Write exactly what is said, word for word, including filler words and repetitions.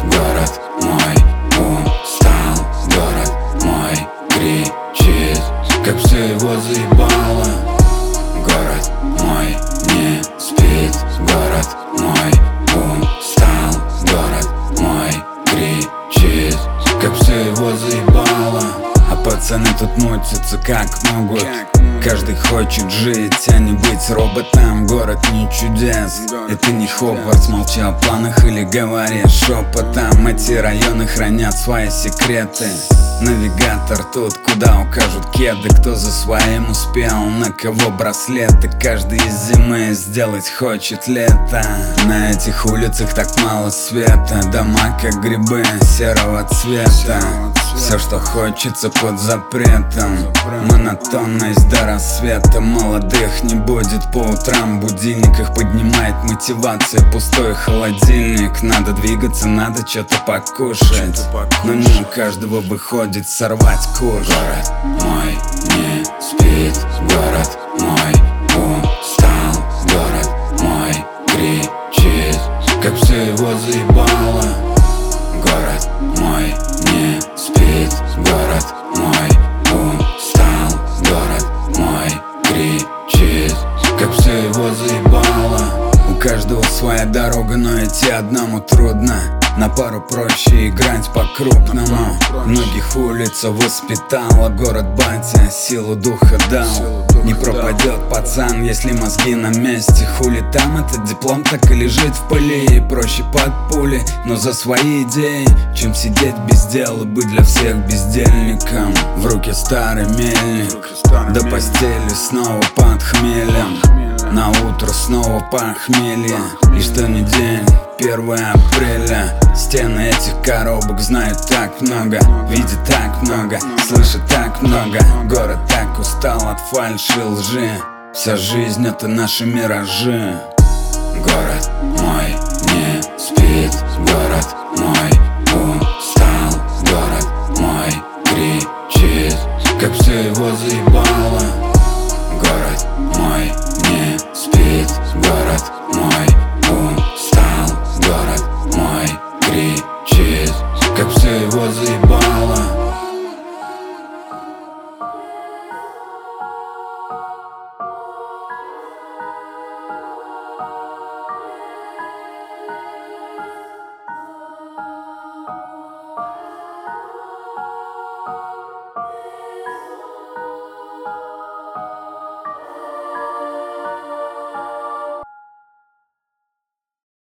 город мой устал, город мой кричит, как все его заебало. Город мой не спит, город мой устал, город мой кричит, как все его заебало. А пацаны тут мутятся как могут. Каждый хочет жить, а не быть роботом. Город не чудес, это не Хогвартс. Молчи о планах или говори шепотом. Эти районы хранят свои секреты. Навигатор тут, куда укажут кеды. Кто за своим успел, на кого браслеты. Каждый из зимы сделать хочет лето. На этих улицах так мало света. Дома как грибы серого цвета. Все, что хочется под запретом. Монотонность до рассвета. Молодых не будет по утрам. Будильник их поднимает мотивация. Пустой холодильник. Надо двигаться, надо что-то покушать. Но не у каждого выходит сорвать куш. Город мой не спит, город мой устал, город мой кричит, как все его заебало. Город мой не спит, город мой устал, город мой кричит, как все его заебало. У каждого своя дорога, но идти одному трудно. На пару проще играть по-крупному. Многих улица воспитала, город батя силу духа дал. Не пропадет пацан, если мозги на месте. Хули там этот диплом так и лежит в пыли. Проще под пули, но за свои идеи, чем сидеть без дела, быть для всех бездельником. В руке старый мельник, до постели снова под хмелем. На утро снова похмелье. И что не день, первое апреля. Стены этих коробок знают так много, видят так много, слышат так много. Город так устал от фальши и лжи. Вся жизнь это наши миражи. Город мой не спит, город мой устал, город мой кричит, как все его заебало. Город мой не спит, город